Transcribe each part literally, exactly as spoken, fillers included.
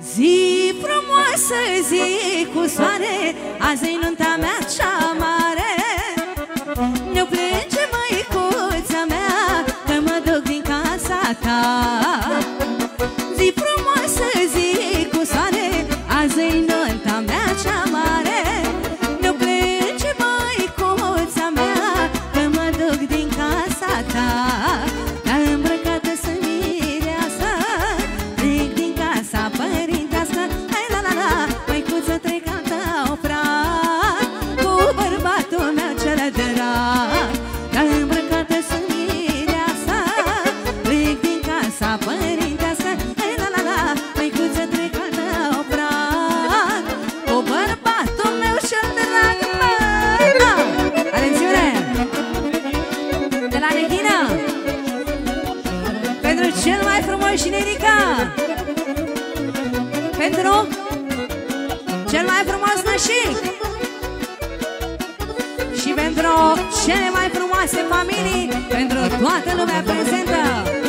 Zi frumoasă, zi cu soare, azi-i nunta mea cea mare. Ne-o plânge măicuța mea, că mă duc din casa ta. Zi frumoasă, zi cu soare, azi-i nunta mea cea mare. Ne-o plânge măicuța mea, că mă duc din casa ta. Dar îmbrăcată sunt mireasă, plec din casa părintească. Hai la la la, măicuță, trec al tău prag, cu bărbatul meu cel drag. Dar îmbrăcată sunt mireasă, plec din casa părintească. Hai la la la, măicuță, trec al tău prag, cu bărbatul meu cel drag. Atențiune! De la Neghina, pentru cel mai frumos și nerica, pentru cel mai frumos nășic și pentru cele mai frumoase familii, pentru toată lumea prezentă.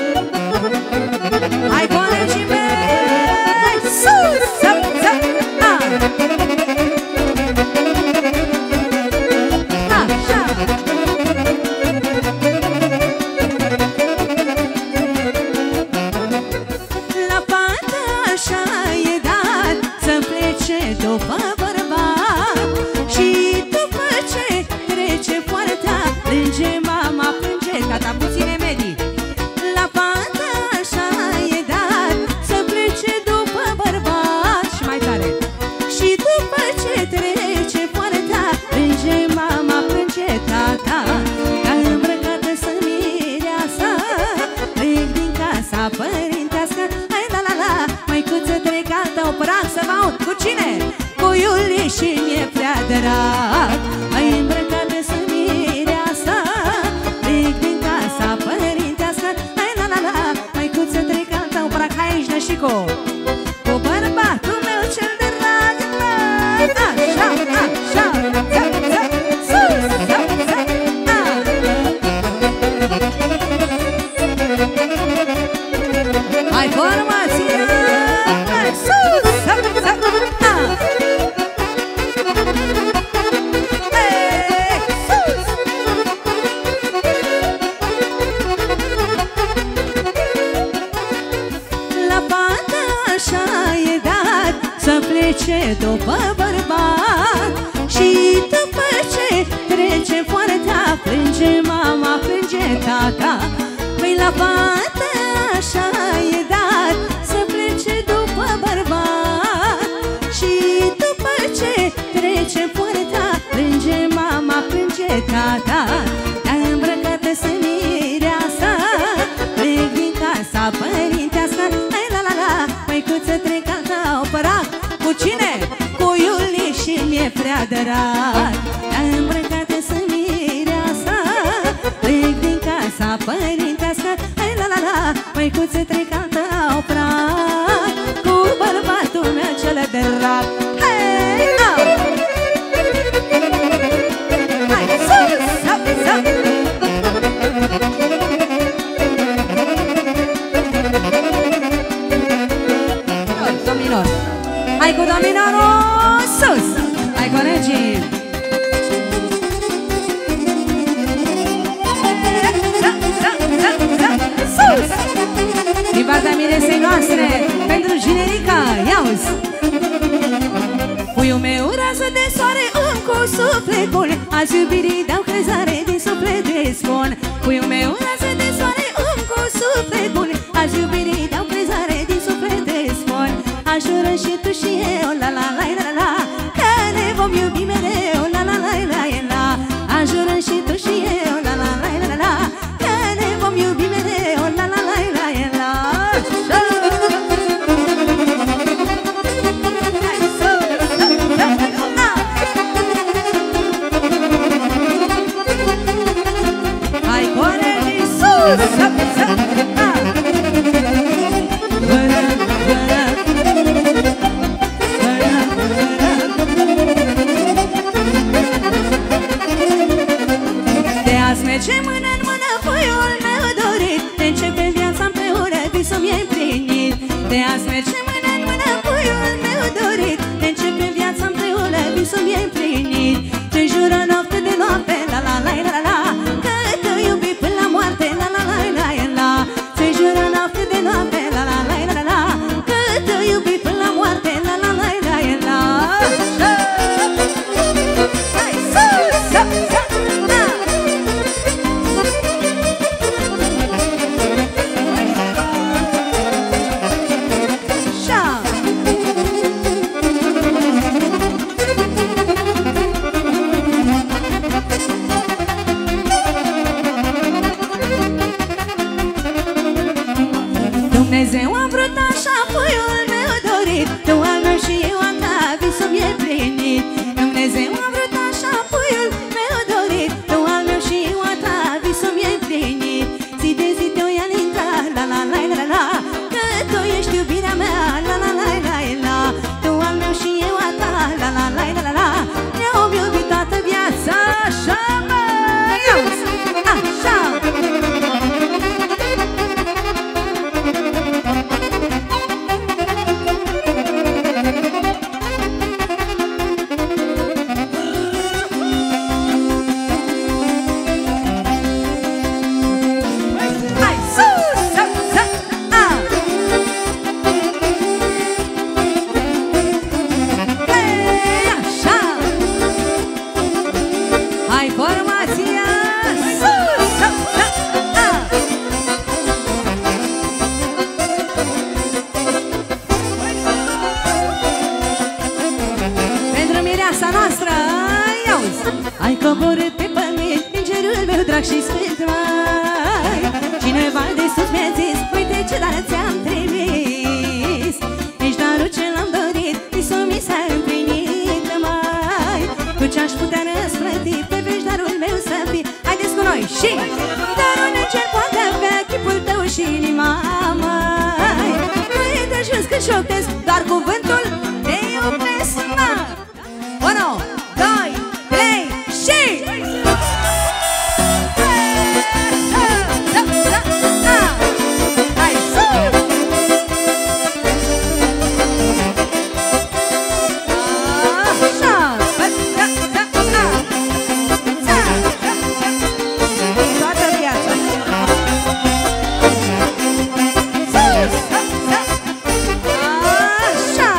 Hai, colegii mei, sus! Zăp, zăp, a! Așa! La fată așa e dat să plece după bărbat, și după ce trece poarta, plânge mama, plânge tata. Puține medii. La fată așa e dat să plece după bărbat, și mai tare. Și după ce trece poarta, plânge mama, plânge tata. Dar îmbrăcată sunt mireasă, plec din casa părintească. Hai la la la, măicuță, trec al tău prag, să vă aud. Cu cine? Cu Iulie și mi-e prea drag. Hai, îmbrăcată sunt mireasă, plec din casa părintească. Hai la la la, măicuță, trec al tău prag. Hai aici, nășico, cu bărbatul meu cel drag. Așa, așa, zăp, zăp, sus, zăp, zăp, a! Hai, formația! Sus, zăp, zăp, a! Ei, sus! La fată așa e dat să plece după bărbat, și după ce trece poarta, plânge mama, plânge tata. Păi la fată așa e dat să plece după bărbat, și după ce trece poarta, plânge mama, plânge tata. Dar îmbrăcată sunt mireasă, plec din casa părintească. Hai la la la, măicuță, trec al tău prag. Cu cine? Cu Iulie și mi-e prea drag. Dar îmbrăcată sunt mireasă, plec din casa părintească. Hai la la la, măicuță, trec al tău prag, cu bărbatul meu cel drag. Hei, au! Hai, sus, zăp, zăp! Dominor, hai cu dominorul, sus! Hai, colegii! Sus! Din partea miresei noastre, pentru generica, ia-uzi! Puiul meu, rază de soare, îmi cu suflet bun, azi iubirii dau crezare, din suflet de spun. Puiul meu, rază de soare, îmi cu suflet bun, azi iubirii dau crezare, din suflet de spun. Ajură și tu și eu, la la la la la, că ne vom iubi mereu, la la la la la. Ajură și tu și eu, la la la la la, că ne vom iubi mereu, la la la la la. Hai, colegii, sus! Zăp, zăp, a! Vără, vără, vără, vără. casa noastră. Iauzi! Ai coborât pe pământ îngerul meu drag și sfânt, mai. Cineva de sus mi-a zis, uite ce dar ți-am trimis. Ești darul ce l-am dorit, visul mi s-a împlinit, mai. Cu ce-aș putea răsplăti, pe veci darul meu să fii. Haideți cu noi și dar un înger poate avea chipul tău și inima, mai. Nu e de ajuns că șoptesc doar cuvântul te iubesc, mai. Unu, doi, trei și... Hai, sus! Toată viața! Sus! Așa!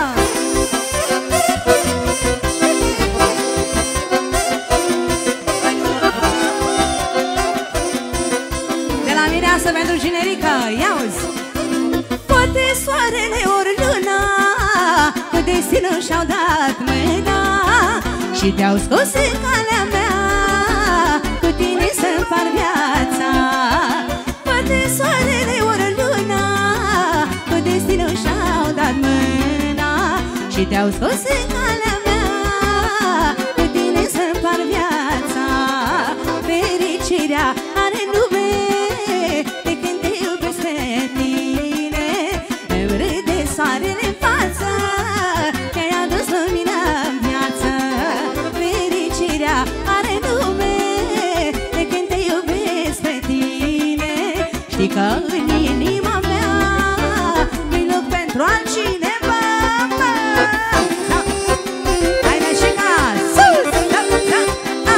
De la mireasă pentru generică, iauzi! Poate soarele ori luna cu destinul și-au dat mâna și te-au scos în calea mea, cu tine să-mi par viața. Poate soarele ori luna cu destinul și-au dat mâna și te-au scos în calea mea, cu tine să-mi par viața. Fericirea are nume de când te iubesc pe tine. Îmi râde soarele în față, te-ai adus lumina în viață. Fericirea are nume de când te iubesc pe tine. Știi că în inima mea nu-i loc pentru altcineva. Hai, Neșica, sus! Da, da, a.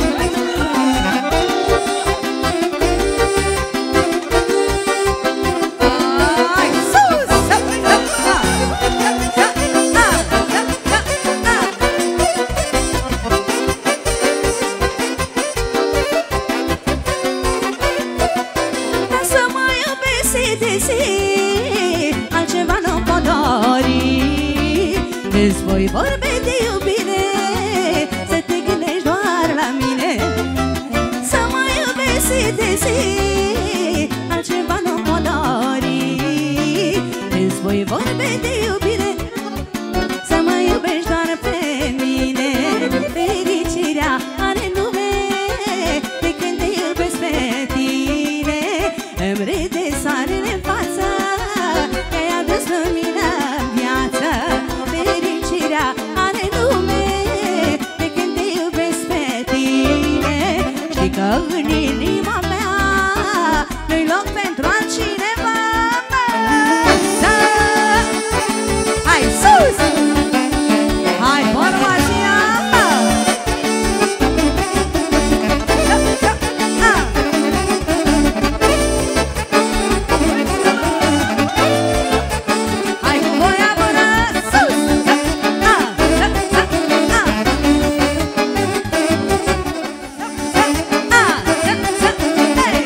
Hai, sus! Da, da, a. Da, da, a. Da, da, a. Ca să mă iubesc zi de zi, altceva nu pot dori. Îți voi vorbi de iubire, să te gândești doar la mine. Să mă iubesc zi de zi, altceva nu pot dori. Îți voi vorbi de iubire, să mă iubești doar pe mine. Fericirea are nume de când te iubesc pe tine. Îmi râde soarele în față, te-ai adus lumina în viață. Fericirea are nume de când te iubesc pe tine. Știi că în inima mea nu-i loc pentru altcineva. Hai, sus! Hai, formația! Da, da, a. Hai cu voia bună, sus! Da, a, da, da, a. Da, a, da, da, ei.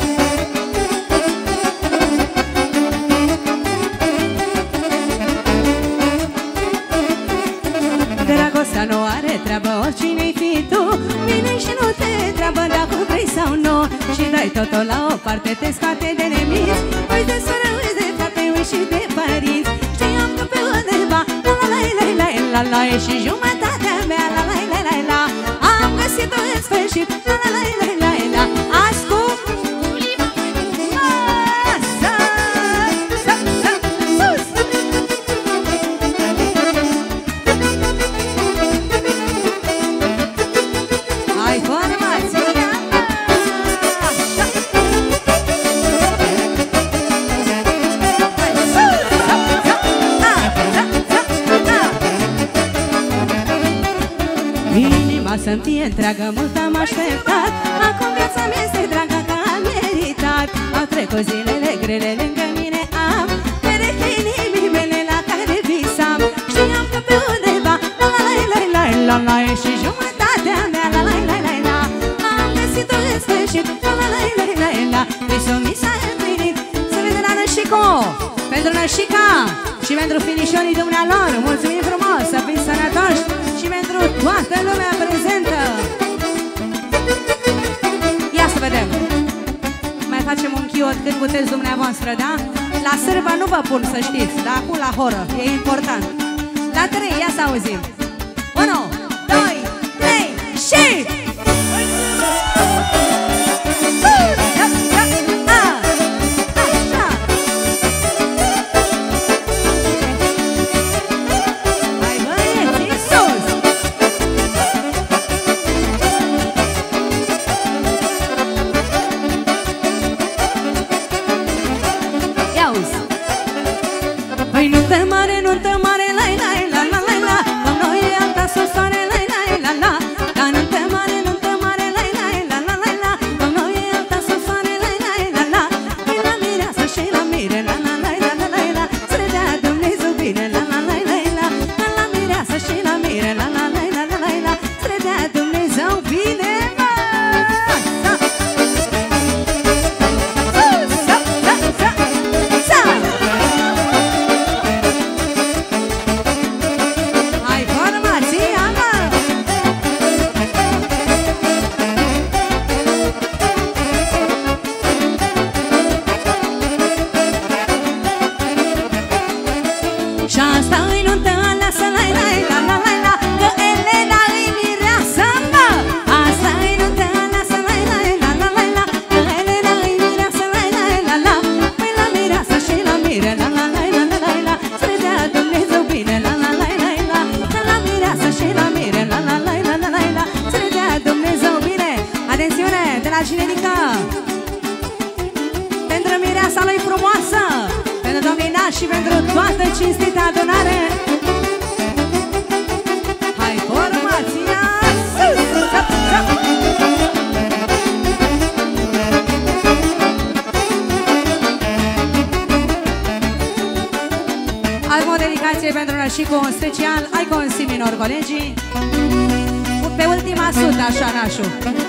Dragostea nu are treabă, oricine-i fi tu. Vine și nu te întreabă dacă vrei sau nu. Și dai totul la o parte, te scoate de nemici. Uiți de soră, uiți de frate, uiți și de părinți. Știam că pe undeva, la la la la la la la e și jumătatea mea, la la la la la. Am găsit-o în sfârșit, la la la la la la. Azi cu Asa, sa, sa, sus! Hai, formația! Așa! Hai, sus! Sa, sa, a, sa, sa, a. Inima să-mi fie întreagă, mult am așteptat. Acum viața mea este dragă, că am meritat. Au trecut zilele grele lângă mine, am pereche inimii mele la care visam. Știam că pe undeva, la la la la la la la e și jumătatea mea, la la la la la. Am găsit-o în sfârșit, la la la la la la. Visul mi s-a împlinit. Să vedem la Nășico, pentru Nășica și pentru finișorii dumnealor. Mulțumim frumos, să fiți sănătoși și și pentru toată lumea prezentă. Ia să vedem. Mai facem un chiot cât puteți dumneavoastră, da? La sârbă nu vă pun, să știți, dar acum la horă, e important. La trei, ia să auzim. unu, doi, trei și... Păi nuntă mare, nuntă mare, la la la la la la, la noi e alta sosoare, la la la la. La nuntă mare, nuntă mare, la la la la la la, la noi e alta sosoare, la la la la. Păi la mireasă și la mire, la la la la la la la, să le dea Dumnezeu bine, la la la la la. La la mireasă și la mire, la la la la la la, să le dea Dumnezeu bine. Și asta îi nuntă aleasă, la la la la la la, că Elena îi mireasă, mă. Asta îi nuntă aleasă, la la la la la la, că Elena îi mireasă, la la la la. Păi la mireasă și la mire, la la la la la la, să le dea Dumnezeu bine, la la la la la. Că la mireasă și la mire, la la la la la la, să le dea Dumnezeu bine. Atențiune, de la Ginerica, pentru mireasa lui frumoasă, pentru domnina și pentru toată cinstită adunare. Hai, formația sus! Zap, zap. Avem o dedicație pentru Nășicu, un special Icon Si minor, colegii. Pe ultima sută, așa, Nașu.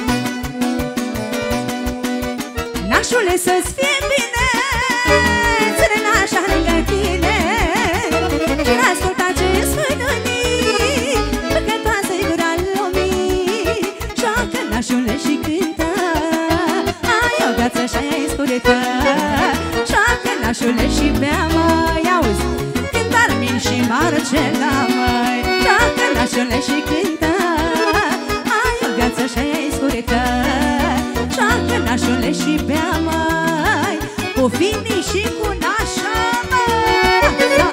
Nașule, să-ți fie bine, ține nașa lângă tine, și n-asculta ce-i spune-i, păcătoasă-i gura lumii. Joacă, nașule, și cântă, ai o viață și-aia scurită. Joacă, nașule, și bea, măi, auzi, când Armin și Marcela, măi. Joacă, nașule, și cântă, ai o viață și-aia scurită. Joacă, nașule, și bea, măi, cu finii și cu nașa, măi.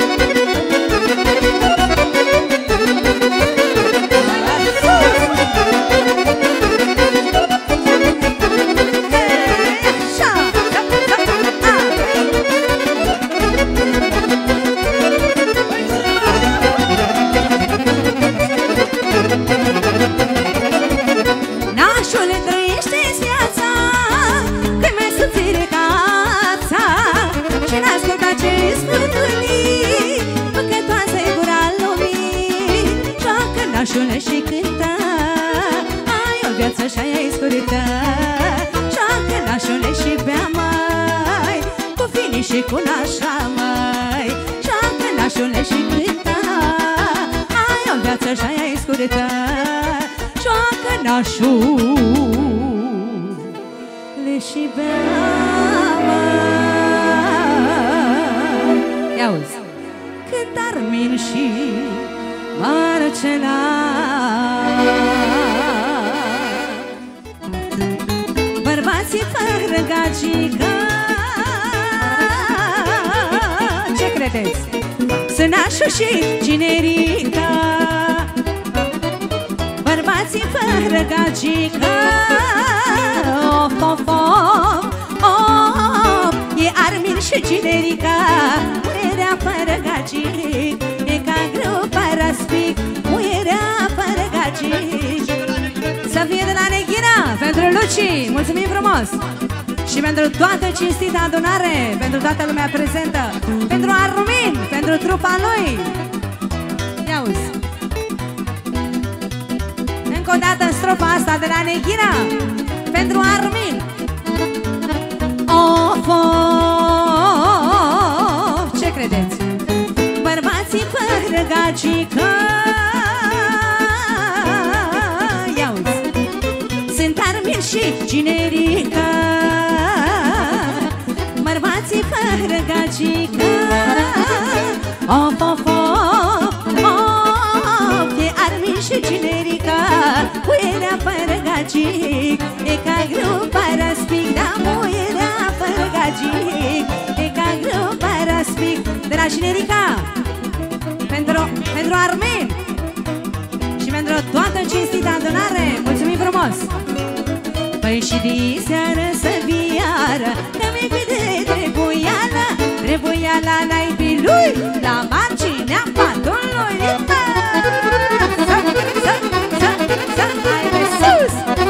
Nașule, trăiește-ți viața, că-i mai subțire ca ața, și n-asculta ce-i spune-i, păcătoasă-i gura lumii. Joacă, nașule, și cântă, ai o viață și-aia-i scurită. Joacă, nașule, și bea, măi, cu finii și cu nașa, măi. Joacă, nașule, și cântă, ai o viață și-aia-i scurită. Joacă, nașule, și bea, măi. Ia-uzi, cânt Armin și Marcela. Bărbații fără gagică, ce credeți? Sunt Nașu și Ginerica. Bărbații fără gagică, of, of, of, of, e Armin și Ginerica. Muierea fără gagic e ca grupa Raspic. Muierea fără gagic. Să fie de la Neghina, pentru Luci, mulțumim frumos. Și pentru toată cinstită adunare, pentru toată lumea prezentă, pentru Armin, pentru trupa lui. Ia-uzi, încă o dată strofa asta de la Neghina, pentru Armin. Of, of, ce credeți? Bărbații fără gagică, cinerica, bărbații fără gagica. Of, of, of, of, e Armin și cinerica, muierea fără gagic, e ca grupa răspic, da, muierea fără gagic, e ca grupa răspic. De la cinerica, pentru, pentru Armin și pentru toată cinstita adunare, mulțumim frumos! Păi și diseară să viară, că mi-i de trebuială, trebuiala naipii lui, la marginea patului. Să, să, să, să, hai de sus!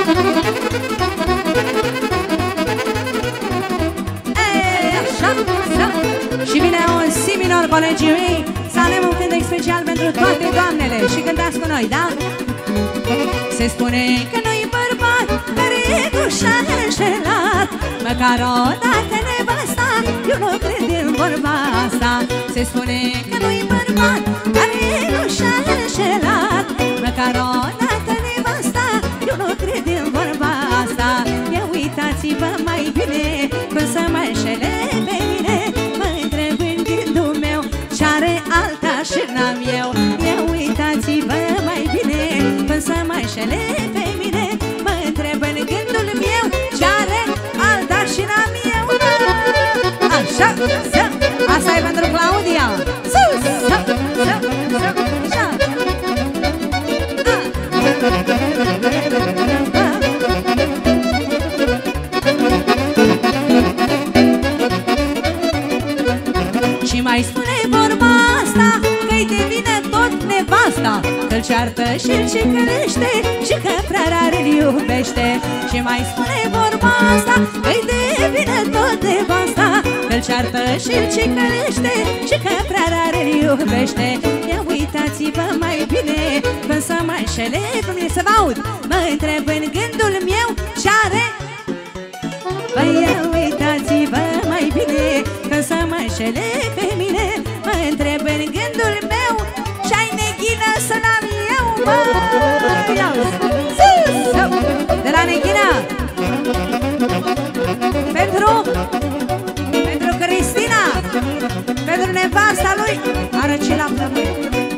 Ei, așa, să! Și vine un si minor, colegii mei, să avem un cântec special pentru toate doamnele și cântați cu noi, da? Se spune că nu-i bărbat care nu și-a înșelat, măcar o dată nevasta, eu nu cred în vorba asta. Se spune că nu-i bărbat care nu și-a înșelat, măcar o dată nevasta, eu nu cred în vorba asta. Ia uitați-vă mai bine cum să mă înșele pe mine, mă întreb în gândul meu ce-are alta și n-am eu. Ia uitați-vă mai bine cum să mă înșele pe mine, mă întreb în gândul meu ce-are alta și n-am eu. Așa, să, asta e pentru Claudia. Sus, să, să, să, așa. Și mai spune vorba asta, că-i devine tot nevasta, că-l ceartă și-l cicălește și că prea rare îl iubește. Și mai spune vorba asta, că-i devine tot nevasta, că-l ceartă și-l cicălește și că prea rare îl iubește. Ia uitați-vă mai bine când să mă înșele pe mine, să vă aud. Mă întreb în gândul meu ce-are. Păi ia uitați-vă mai bine când să mă înșele pe mine, mă întreb în gândul meu ce-ai neghină să n-am eu, mă. De la Neghina pentru pentru Cristina, pentru nevasta lui, are ce la plămâi.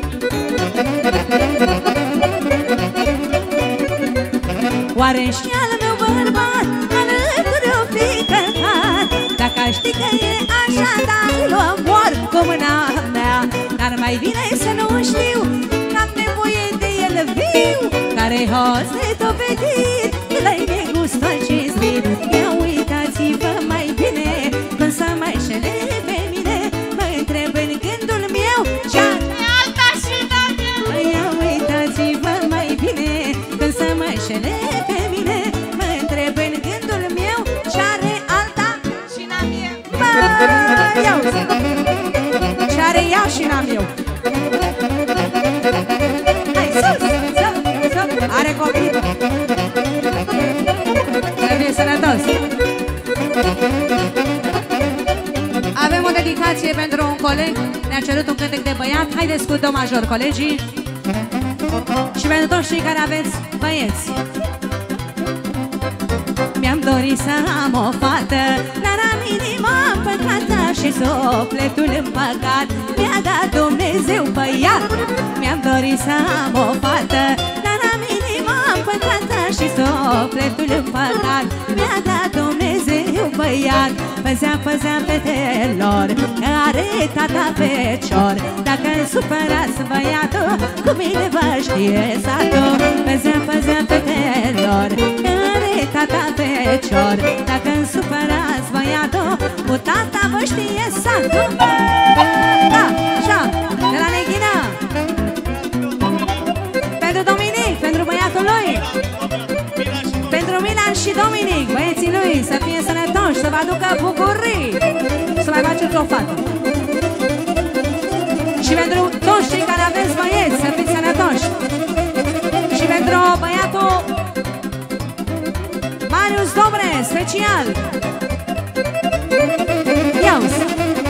Oare și al meu bărbat alături-o fi căcat, dacă aș ști că e așa, dar îl omor cu mâna mea. Dar mai bine să nu știu că am nevoie de el viu, care hoț nedovedit, el-ai negustul cinstit. Ia uitați-vă mai bine când să mă înșele pe mine, mă întreb în gândul meu ce-are alta și n-am eu. Ia uitați-vă mai bine când să mă înșele pe mine, mă întreb în gândul meu ce-are alta și n-am eu. Bă, iau ce-are ea și n-am eu. Hai sus, să, să, are copii, trebuie sănătos. Avem o dedicație pentru un coleg, ne-a cerut un cântec de băiat. Haideți cu do major, colegii. Și pentru toți cei care aveți băieți. Mi-am dorit să am o fată, dar am inima împăcată și sufletul împăcat, mi-a dat Dumnezeu băiat. Mi-am dorit să am o fată, dar am inima împăcată și sufletul împăcat, mi-a dat Dumnezeu băiat. Păzea, păzea fetelor, că are tata fecior, dacă-n supărați băiatul, cu mine vă știe satul. Păzea, păzea fetelor, că are tata fecior, dacă-n supărați băiatul, cu tata vă știe satul. Da, așa, de la Neghina, pentru Dominic, pentru băiatul lui, pentru Milan și Dominic, băieții lui, să fie sănătoși, să vă aducă bucurii, să mai faceți o fată. Și pentru toți cei care aveți băieți, să fiți sănătoși. Și pentru băiatul Marius Dobre, special. Iauzi.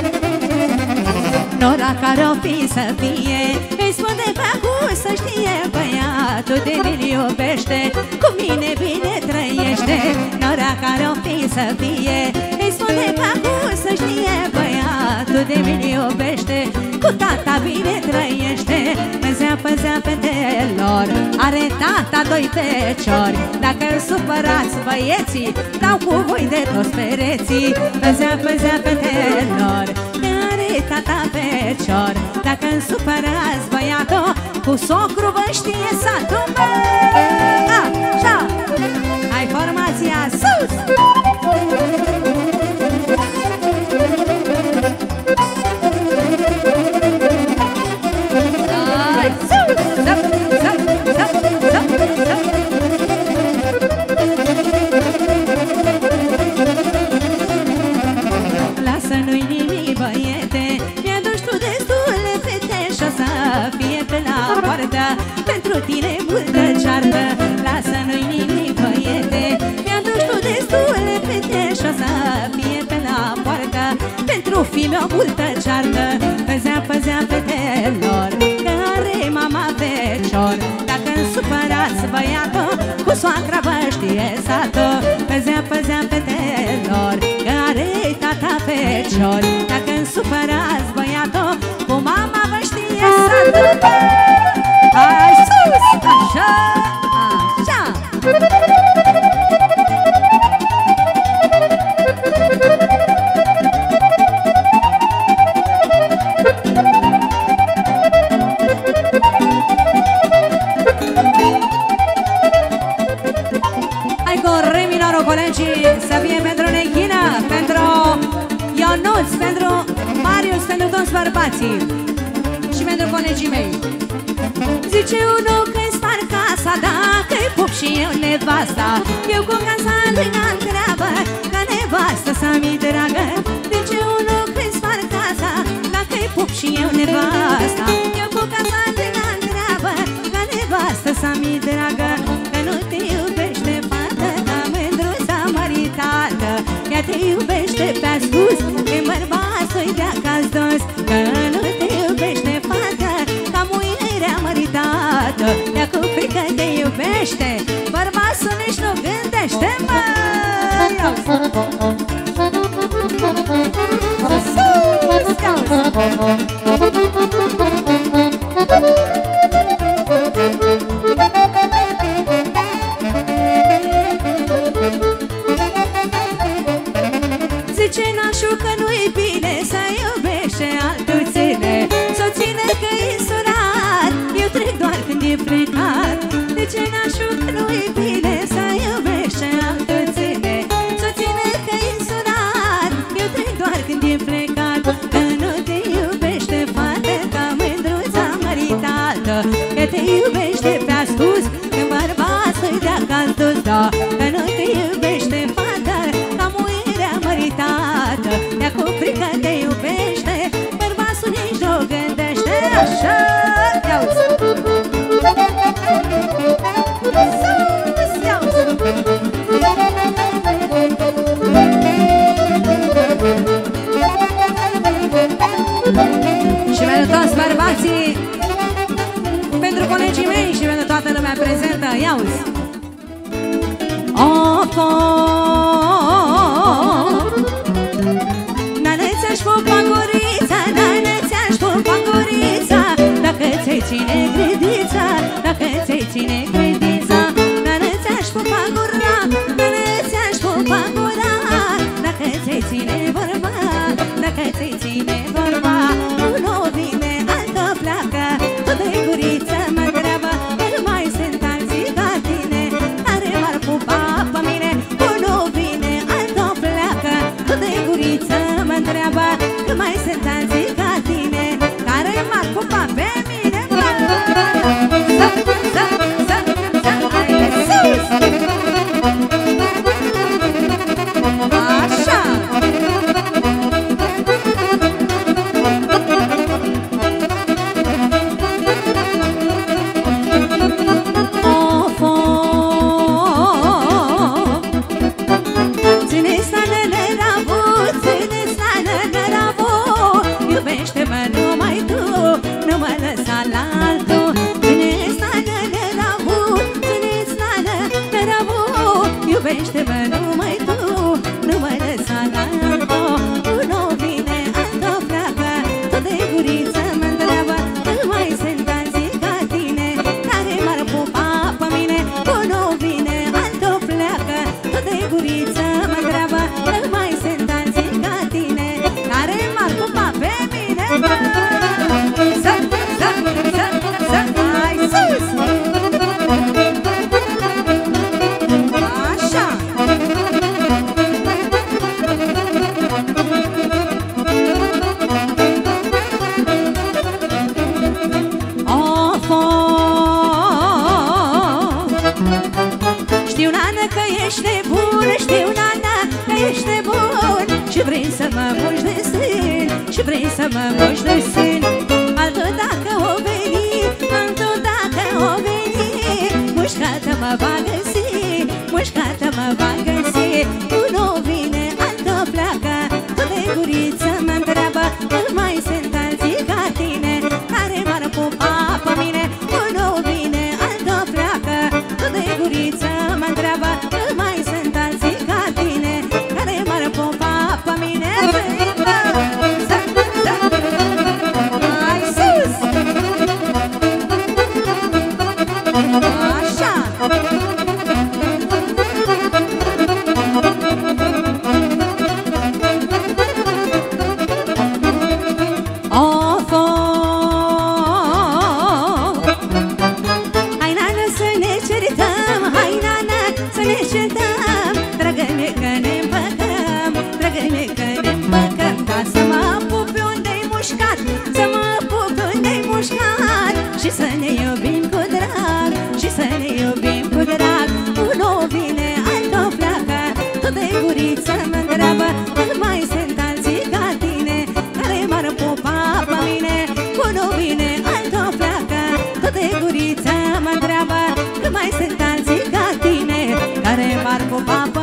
Nora care-o fi să fie, îi spune pe acum să știe, băiatul de mine iubește, cu mine bine trăiește. Nora care-o fi să fie, îi spune pe acum să știe, băiatul de mine iubește, cu tata bine trăiește. Păzea, păzea fetelor, are tata doi feciori, dacă-l supărați băieții, dau cu voi de toți pereții. Păzea, păzea fetelor, are tata fecior, dacă-l supărați băiatul, cu socru vă știe satul. Așa, hai formația sus! Hai, sus! Zap, zap, zap, zap, zap. Lasă-nu-i nimic, băiete, mi-aduci tu destule fete și o să fie pe la poartă pentru tine multă ceartă. Lasă-nu-i nimic, băiete, mi-aduci tu destule fete și o să fie pe la poartă pentru fi-mi o multă ceartă. Păzea, păzea fetelor, că are mama fecior, dacă-mi supărați băiatul, cu soacra vă știe satul. Păzea, păzea fetelor, că are tata fecior, dacă-mi supărați băiatul, cu mama vă știe satul. Hai sus! Așa! Așa! Hai cu re minorul, colegii, să fie pentru Nechina, pentru Ionuț, pentru Marius, pentru toți bărbații și pentru colegii mei. Zice unul că-i spar casa, dacă-i pup și eu nevasta, eu cu casa lui n-am treabă, ca nevastă să-mi dragă. Zice unul că-i spar casa, dacă-i pup și eu nevasta, eu cu casa lui n-am treabă, ca nevastă să-mi dragă. Că nu te iubește fată, ca mândruța măritată, ea te iubește pe ascuns, că bărbatul-i de acasă dos. Că nu te iubește fată, ca muierea măritată, ea cu frică te iubește, bărbatul nici nu gândește, mă! Zice nașul că nu-i bine să iubește altuține, s-o ține că-i surat, eu trec doar când e plecat. Zice nașul că nu-i bine să iubește altuține, s-o ține că-i surat, eu trec doar când e plecat. Că nu te iubește fată, ca mândruța măritată, că te iubește pe ascuns, când bărbatul-i de acasă da. Că nu te iubește fată, ca muierea măritată, ea cu frică te iubește, bărbatul nici nu gândește. Așa, iau-ți! Sus, iau-ți! Și pentru toți bărbații, pentru colegii mei și pentru toată lumea prezentă, iau-ți! Of, Nanățea-și pupa gurița, Nanățea-și pupa gurița, dacă ți-ai ține gredița, dacă ți-ai ține gredița. Nanățea-și pupa gura, Nanățea-și pupa gura, dacă ți-ai ține vorba, dacă ți-ai ține vorba. Unul vine, altul pleacă, tu dă-i guriță, mă întreabă, că nu mai sunt alții ca tine, care m-ar pupa pe mine. ești nebun, știu, nana, că ești nebun și vrei să mă muși de sân, și vrei să mă muși de sân. Altul dacă o veni, altul dacă o veni, mușcată mă va găsi, mușcată mă va găsi. Unul vine, altul pleacă, tu de guriță mă întreabă, nu mai sunt alții ca tine, care m-ar pupa pe mine. Unul vine, altul pleacă, tu de guriță mă întreabă, nu mai sunt alții ca tine, care m-ar pupa pe mine. Hai sus! Așa! Of, of. Hai, nana, să ne certăm, hai, nana, să ne certăm, dragă-ne că ne împăcăm, dragă-ne că ne împăcăm. Dar să mă pup pe unde-i mușcat, să mă pup pe unde-i mușcat, și să ne iubim cu drag, și să ne iubim cu drag. Unul vine, altul pleacă, tot de guriță mă întreabă, nu mai sunt alții ca tine, care m-ar pupa pe mine. Unul vine, altul pleacă, tot de guriță mă întreabă, nu mai sunt alții ca tine, care m-ar pupa pe